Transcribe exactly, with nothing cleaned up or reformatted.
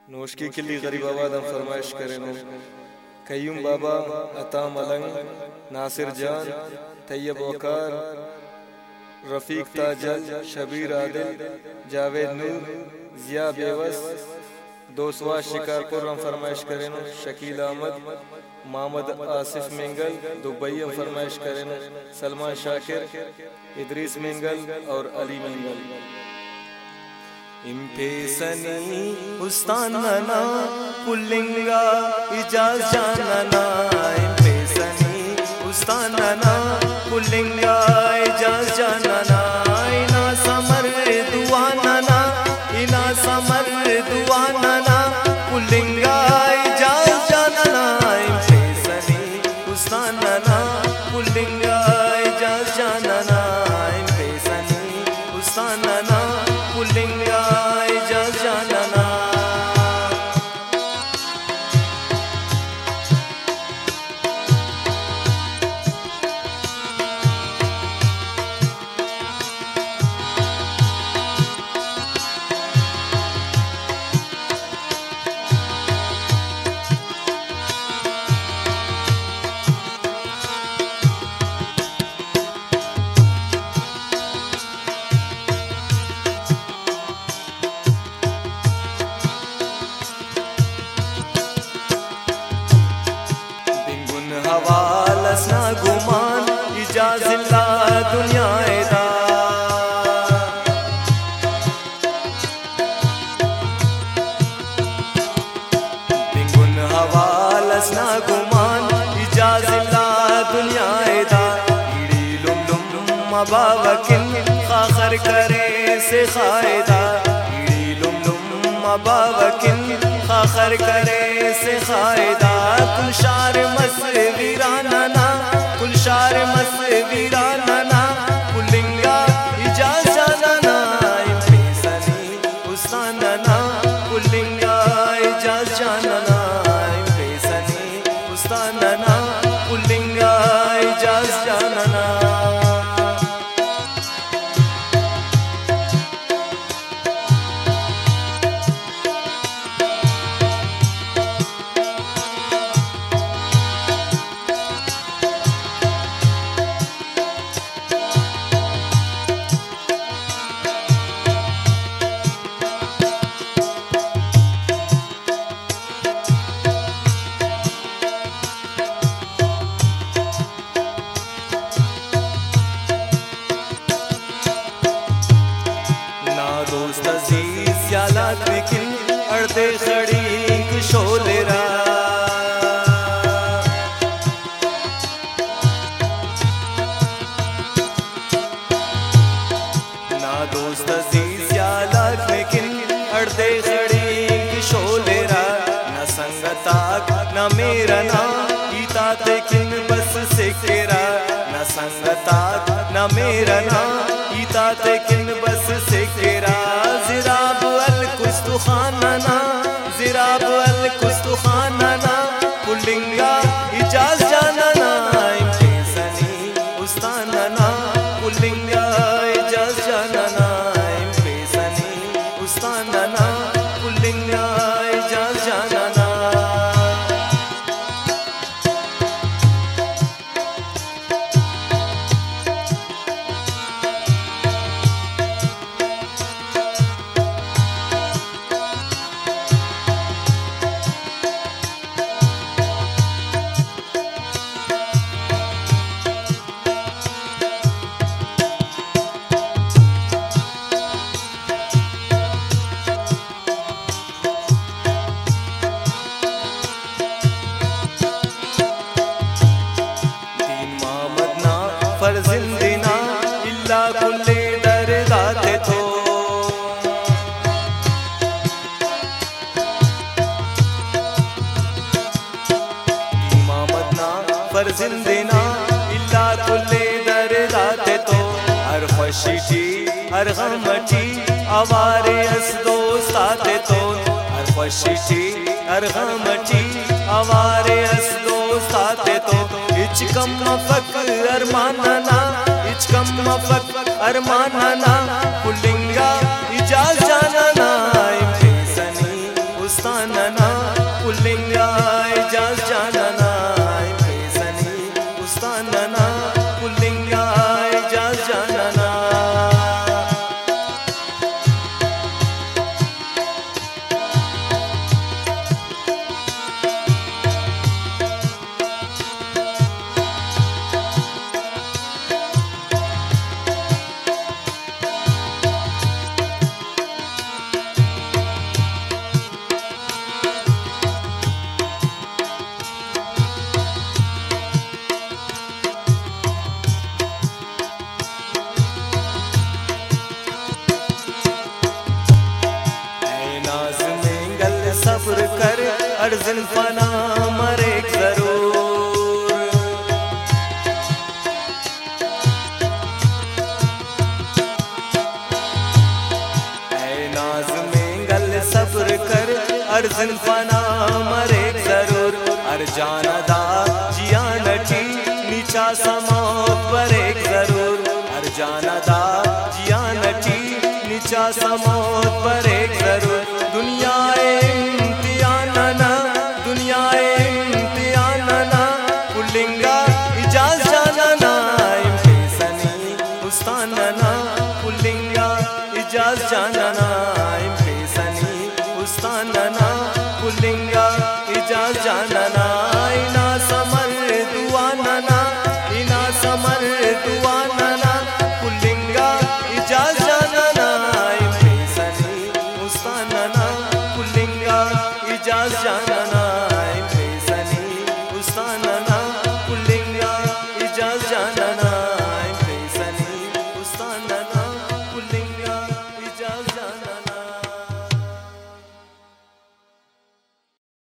नोशकी किली गरीब आबाद फरमाइश करें नो कयूम बाबा, अता मलंग, नासिर जान, तैयब वकार, रफीक ताजल, शबीर आदिल, जावेद नूर, जिया बेवस, दोसवा शिकारपुर हम फरमाइश करें नो शकील अहमद, मोहम्मद आसिफ मिंगल, दुबई हम फरमाइश करें नो सलमान शाकिर, इदरीस मिंगल और अली मिंगल। इंपेसनी उस्तानना पुल्लिंगा इजाज जानना, इंपेसनी उस्तानना पुल्लिंगा इजाज जानना, इना समर दुआनना, इना समर दुआनना पुल्लिंगा इजाज जानना, इंपेसनी उस्तानना पुल्लिंगा इजाज जानना, इंपेसनी उस्तानना पुल्लिंगा इजाज जानना। हवालसना गुमान इजाजिल्ला दुनिया एदा, बिंगुन हवालसना गुमान इजाजिल्ला दुनिया एदा, इड़ी लुम लुम मबावकिन खाखर करे से खायदा, इड़ी लुम लुम मबावकिन खाखर करे से खायदा, कुल शार मस वीरानना, कुल शार मस वीरानना पुल्लिंगा इजाज जानना, इंपेसनी उस्तानना पुल्लिंगा इजाज जानना, इंपेसनी उस्तानना पुल्लिंगा इजाज जानना। दोस्त अजीज यालात बिकिन अड़दे खड़ी शोलेरा, ना दोस्त अजीज यालात बिकिन अड़दे खड़ी शोलेरा, न संगताक न मेरा ना ईता तेकिन बस से केरा, न संगताक न मेरा ना ईता तेकिन बस से केरा, ज़िराब अल कुस्तुखानना, ज़िराब अल कुस्तुखानना पुल्लिंगा इजाज जानना, इंपेसनी उस्तानना पुल्लिंगा इजाज जानना, इंपेसनी उस्तानना पुल्लिंगा इजाज जानना। फर्जिंदिना इल्ला कुल्ले दरदाते तो, इमामतना फर्जिंदिना इल्ला कुल्ले दरदाते तो, हर खुशी हर गमची आवारे अस दोस्ताते तो, हर खुशी हर गमची आवारे अस दोस्ताते तो, इच कम मफक अरमानना, इच कम मफक अरमानना पुल्लिंगा इजाज जानना, इंपेसनी उस्तानना पुल्लिंगा इजाज जानना पेसनी उस्तानना पुल्लिंगा इजाज जानना सब्र कर अर्ज़न फना मरे जरूर ऐ नाज़ में गल सब्र कर अर्ज़न फना मरे जरूर अर जानदा जिया नटी नीचा समौत पर एक जरूर अर जानदा जिया नटी नीचा समौत पर एक जरूर दुनिया पुल्लिंगा इजाज जानना पेसनी उस्तानना पुल्लिंगा इजाज जानना पेसनी उस्तानना पुल्लिंगा इजाज जानना इना समर दुआनना इना समर दुआनना पुल्लिंगा इजाज जानना पेसनी उस्तानना पुल्लिंगा इजाज जानना